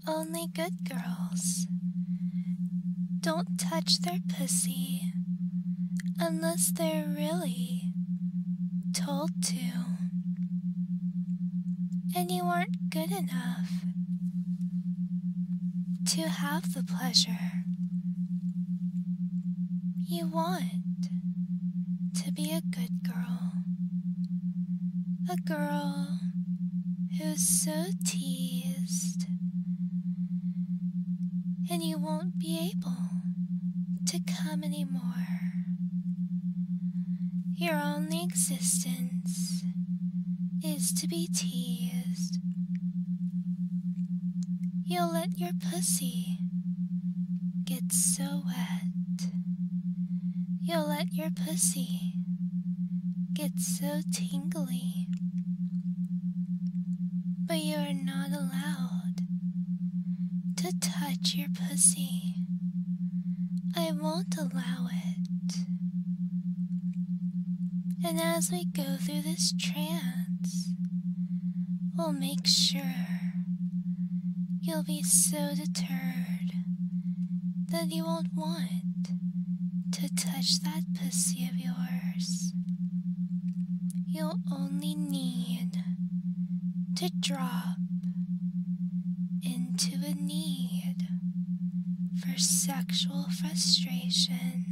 Only good girls don't touch their pussy unless they're really told to. And you aren't good enough to have the pleasure. You want to be a good girl. A girl who's so teased, and you won't be able to come anymore. Your only existence is to be teased. You'll let your pussy get so wet. You'll let your pussy get so tingly. But you are not allowed to touch your pussy. I won't allow it. And as we go through this trance, we'll make sure you'll be so deterred that you won't want to touch that pussy of yours. You'll only need to drop into a need for sexual frustration,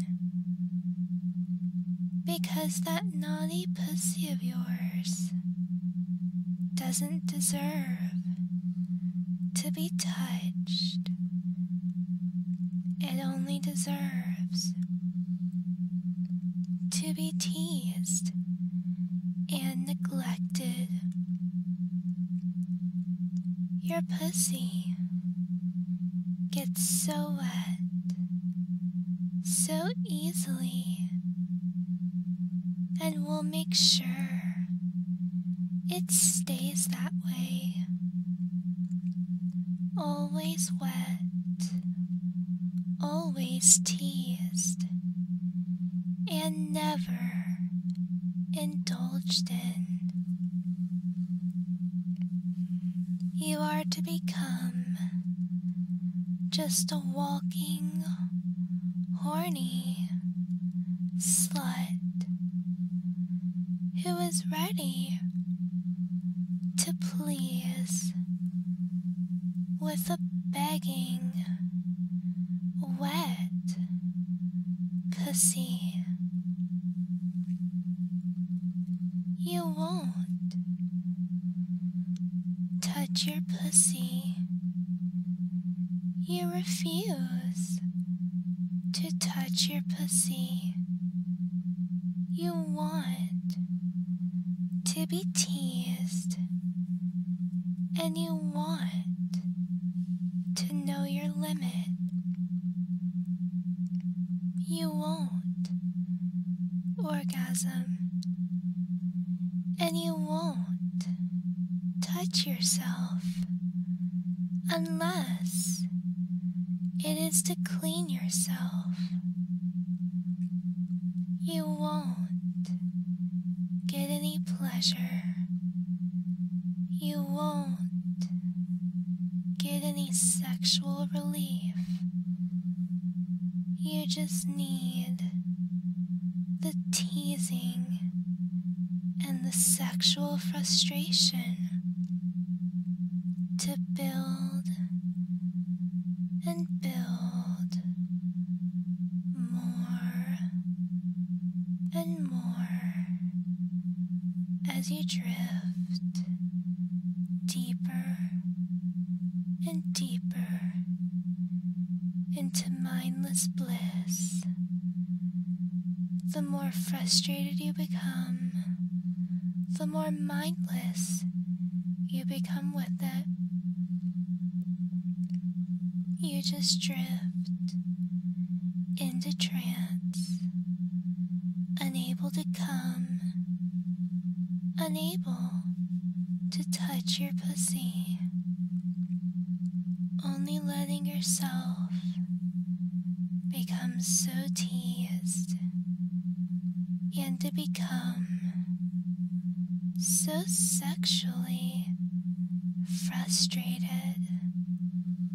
because that naughty pussy of yours doesn't deserve to be touched. It only deserves to be teased and neglected. Your pussy gets so wet so easily, and we'll make sure it stays that way. Always wet, always teased, and never indulged in. You are to become just a walking, horny slut who is ready to please with a begging, wet pussy. You won't touch your pussy. You refuse to touch your pussy. You want to be teased, and you want to know your limit. You won't orgasm, and you won't touch yourself unless it is to clean yourself. You won't get any pleasure. You won't get any sexual relief. You just need the teasing and the sexual frustration to build and build more and more as you drift deeper and deeper into mindless bliss. The more frustrated you become, the more mindless you become with it. You just drift into trance, unable to come, unable to touch your pussy, only letting yourself become so teased and to become so sexually frustrated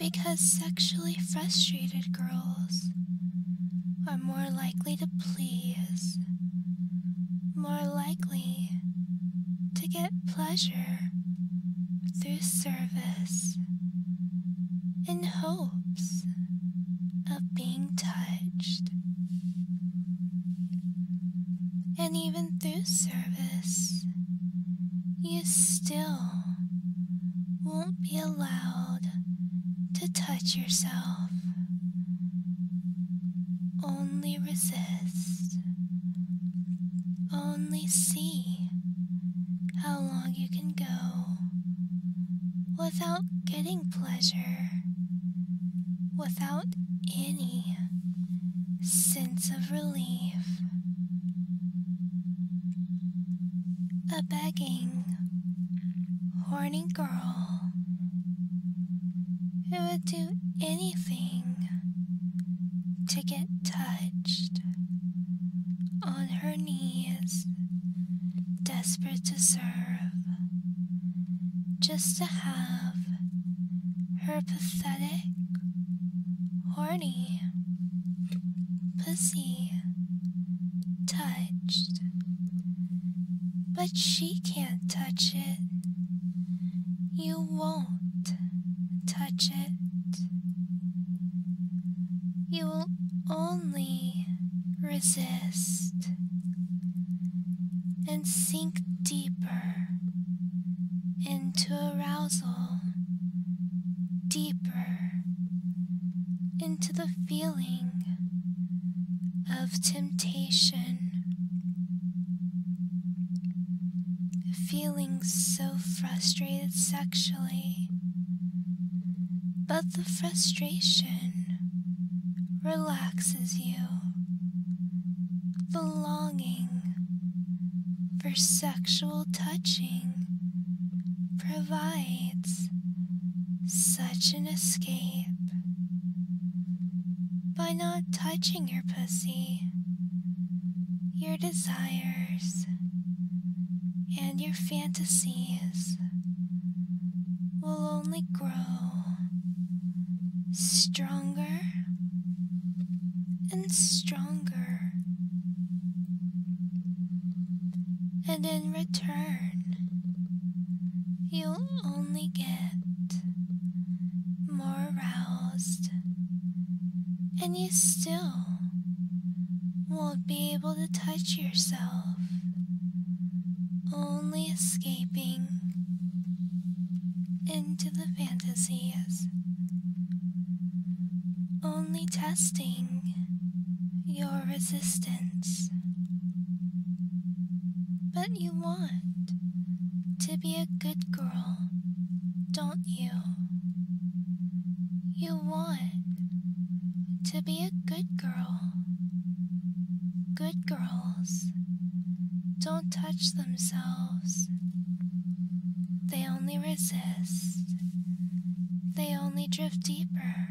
because sexually frustrated girls are more likely to please, more likely to get pleasure through service in hopes of being touched. And even through service, you still won't be allowed to touch yourself. Only resist. Only see how long you can go without getting pleasure, without any sense of relief. A begging, horny girl who would do anything to get touched, on her knees, desperate to serve, just to have her pathetic, horny pussy touched. But she can't touch it. You won't touch it. You will only resist and sink deeper into arousal, deeper into the feeling of temptation. Feeling so frustrated sexually, but the frustration relaxes you. The longing for sexual touching provides such an escape. By not touching your pussy, your desires and your fantasies will only grow stronger and stronger. And in return, you'll only get more aroused, and you still won't be able to touch yourself. Only escaping into the fantasies, only testing your resistance. But you want to be a good girl, don't you? You want to be a good girl. Good girls don't touch themselves. They only resist. They only drift deeper.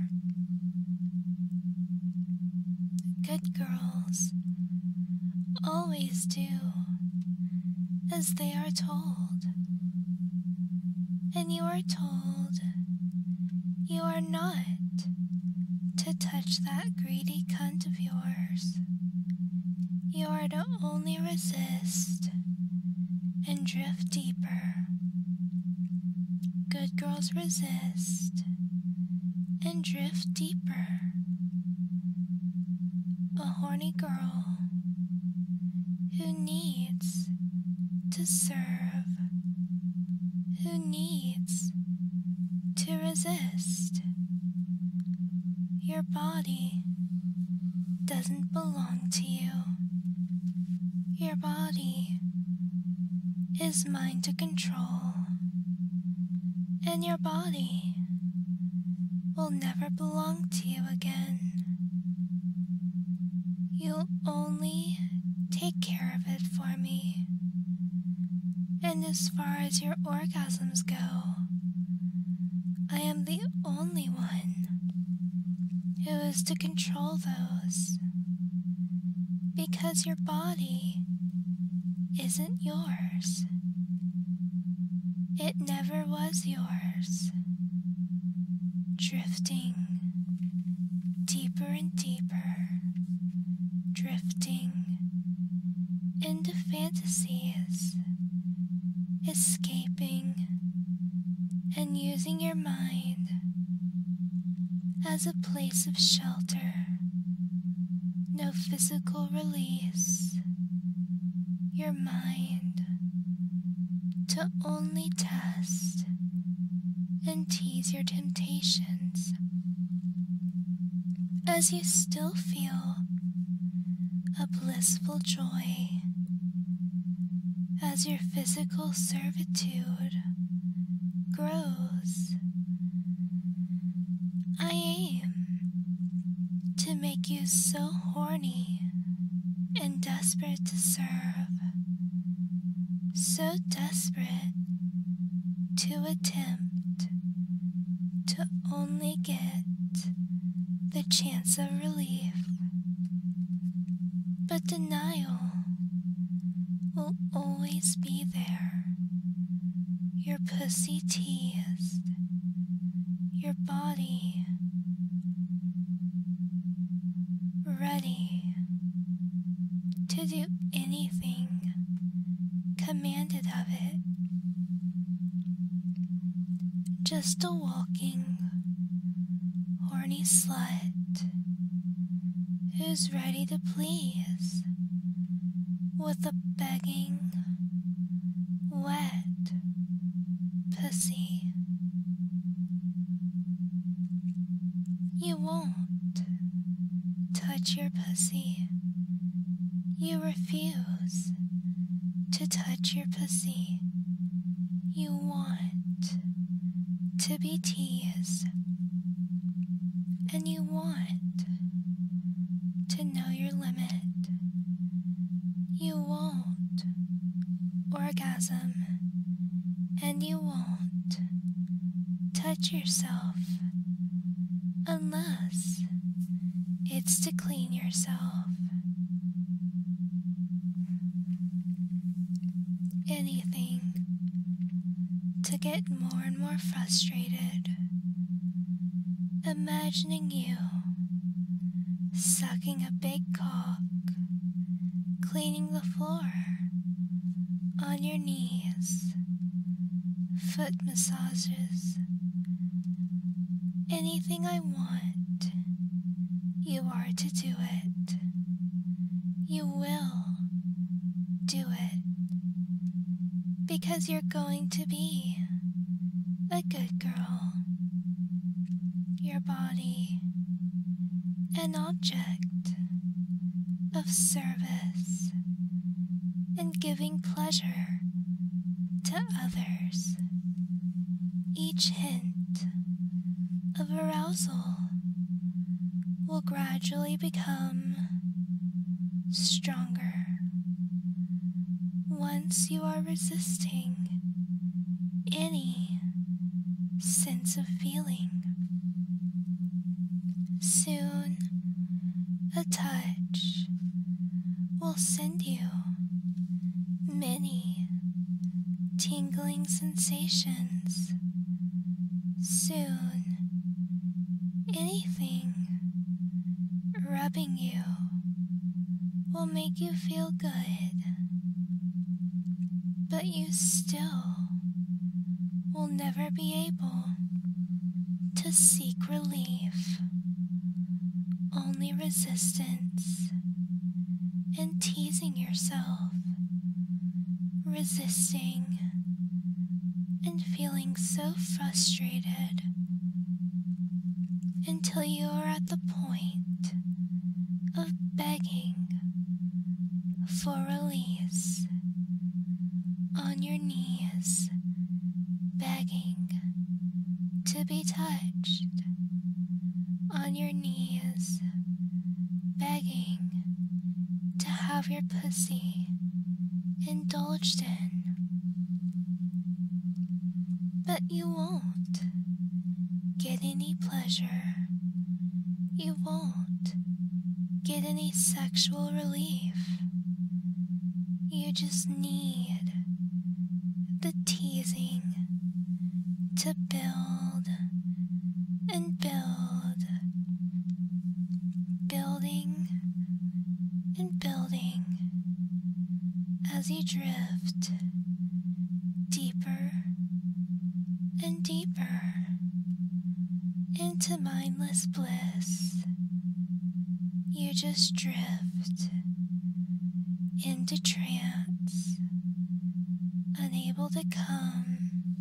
Good girls always do as they are told. And you are told you are not to touch that greedy cunt of yours. You are to only resist and drift deeper. Good girls resist and drift deeper. A horny girl who needs to serve, who needs to resist. Your body doesn't belong to you. Your body is mine to control, and your body will never belong to you again. You'll only take care of it for me, and as far as your orgasms go, I am the only one who is to control those, because your body isn't yours. It never was yours. drifting deeper and deeper, drifting into fantasies, escaping and using your mind as a place of shelter, no physical release, your mind to only test and tease your temptations as you still feel a blissful joy as your physical servitude grows. I aim to make you so horny and desperate to serve, so desperate to attempt to only get the chance of relief. But denial will always be there. Your pussy teased, your body ready to do anything commanded of it. Just a walking, horny slut who's ready to please with a begging, wet pussy. You won't touch your pussy. You refuse to touch your pussy. You want to be teased, and you want to know your limit. You won't orgasm, and you won't touch yourself unless it's to clean yourself. Anything to get more and more frustrated, imagining you sucking a big cock, cleaning the floor, on your knees, foot massages. Anything I want, you are to do it. You will do it, because you're going to be a good girl. Your body, an object of service and giving pleasure to others. Each hint of arousal will gradually become stronger once you are resisting any sense of feeling. Soon, a touch will send you many tingling sensations. Soon, anything rubbing you will make you feel good, but you still will never be able to seek relief. Only resistance and teasing yourself, resisting and feeling so frustrated until you are at the point of begging for release, on your knees, begging to be touched, on your knees, begging to have your pussy indulged in. But you won't get any pleasure. You won't get any sexual relief. You just need the teasing to build and build, building and building as you drift deeper and deeper into mindless bliss. You just drift into trance, unable to come,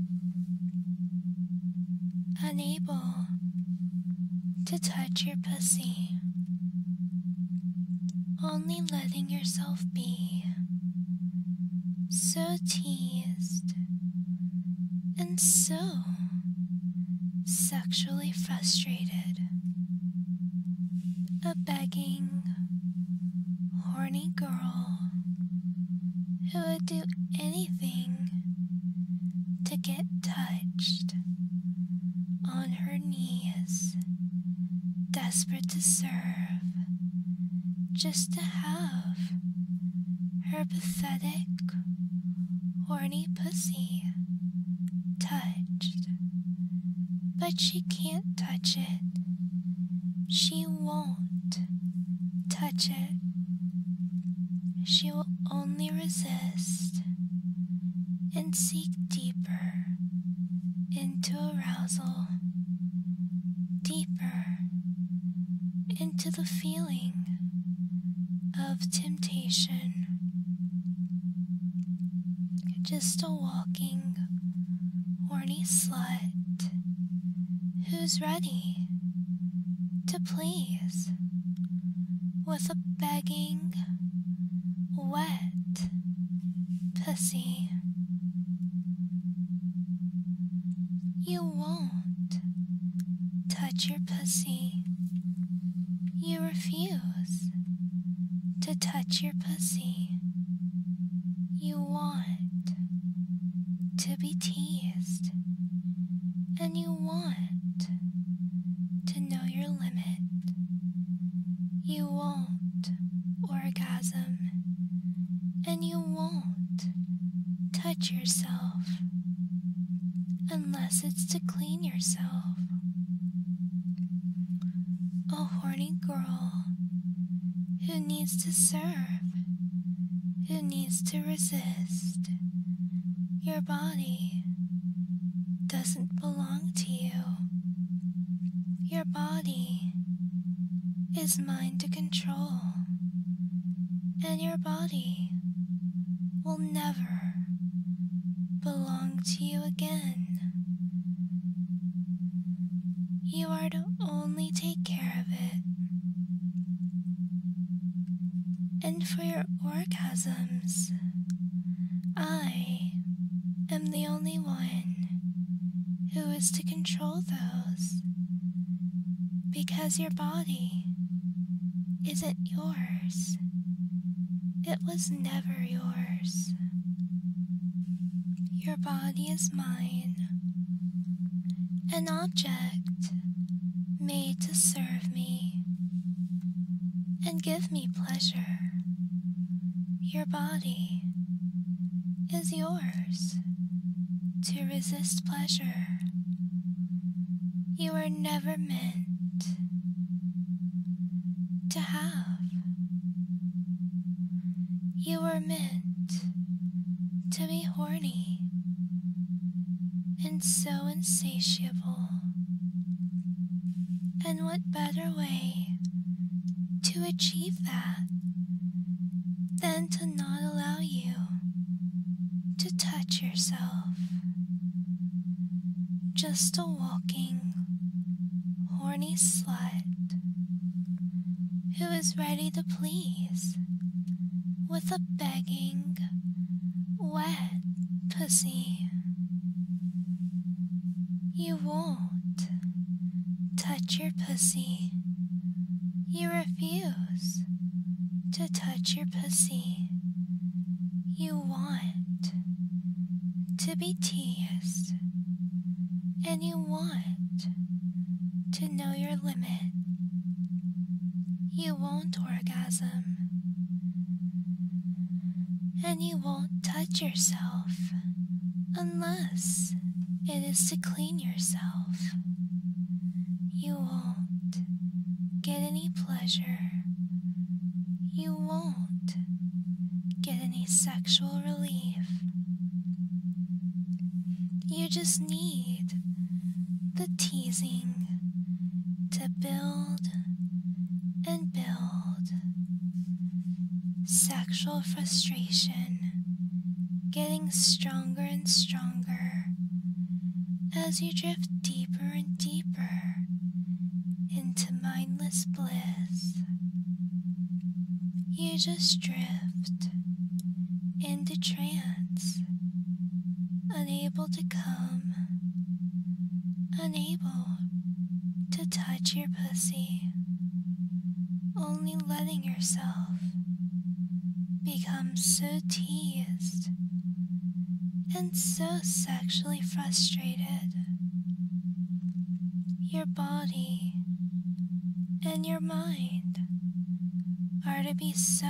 unable to touch your pussy, only letting yourself be, so teased and so sexually frustrated. A begging, horny girl who would do anything to get touched, on her knees, desperate to serve, just to have her pathetic, horny pussy touched. But she can't touch it. She won't touch it. She will only resist and seek deeper into arousal, deeper into the feeling of temptation. Just a walking, horny slut who's ready to please with a begging, wet pussy. You won't touch your pussy. You refuse to touch your pussy. You want to be teased, and you want to know your limit. You won't orgasm, and you won't touch yourself unless it's to clean yourself. A horny girl who needs to serve, who needs to resist. Your body doesn't belong to you. Your body is mine to control, and your body will never belong to you again. You are to only take care of it. And for your orgasms, I am the only one who is to control those, because your body isn't yours. It was never yours. Your body is mine, an object made to serve me and give me pleasure. Your body is yours to resist pleasure. You were never meant to have. You were meant to be horny and so insatiable. And what better way to achieve that than to not allow you to touch yourself? Just a walking, horny slut who is ready to please with a begging, wet pussy. You won't touch your pussy. You refuse to touch your pussy. You want to be teased, and you want to know your limit. You won't orgasm, and you won't touch yourself unless it is to clean yourself. get any pleasure. You won't get any sexual relief. You just need the teasing to build and build. Sexual frustration getting stronger and stronger as you drift deeper and deeper into mindless bliss. You just drift into trance, unable to come, unable to touch your pussy, only letting yourself become so teased and so sexually frustrated. Your body and your mind are to be so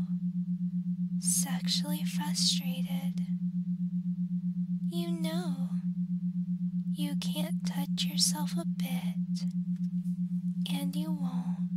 sexually frustrated. You know you can't touch yourself a bit, and you won't.